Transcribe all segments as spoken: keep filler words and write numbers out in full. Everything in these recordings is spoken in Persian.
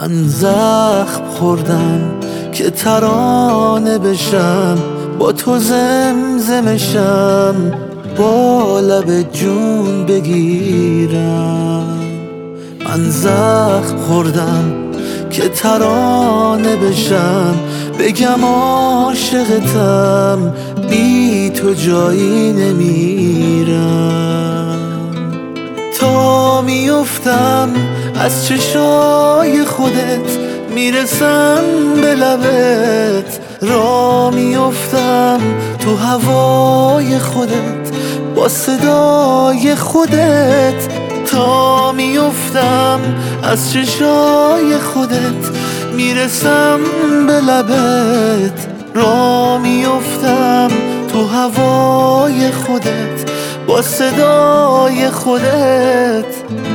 من زخم خوردم که ترانه بشم، با تو زمزمشم، با لب جون بگیرم. من زخم خوردم که ترانه بشم، بگم عاشقتم، بی تو جایی نمیرم. تا میفتم از چشای خودت، میرسم به لبت، را میفتم تو هوای خودت، با صدای خودت. تا میفتم از چشای خودت، میرسم به لبت، را میفتم تو هوای خودت، با صدای خودت.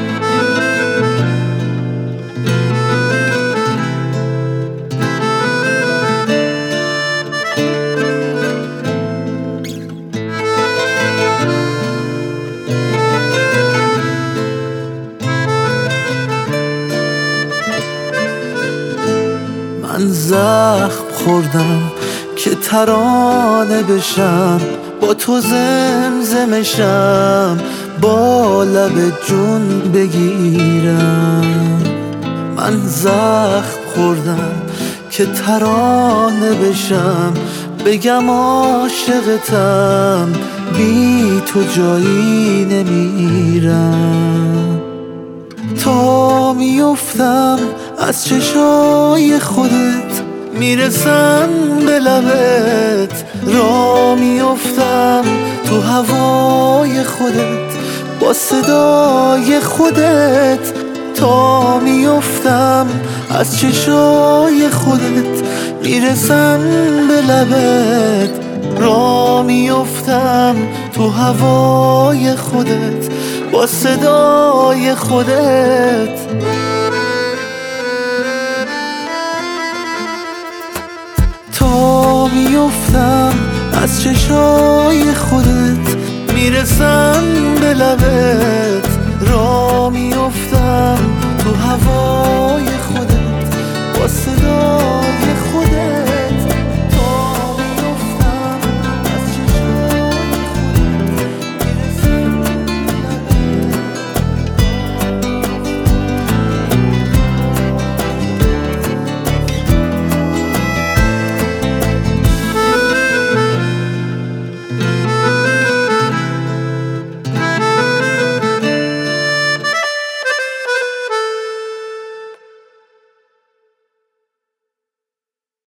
من زخم خوردم که ترانه بشم، با تو زمزمشم، با لب جون بگیرم. من زخم خوردم که ترانه بشم، بگم عاشقتم، بی تو جایی نمیرم. تا میفتم از چشای خودت، میرسم به لبت، را میفتم تو هوای خودت، با صدای خودت. تا میفتم از چشای خودت، میرسم به لبت، را میفتم تو هوای خودت، با صدای خودت. تا میفتم از چشای خودت، میرسم به لبت، را میفتم تو هوا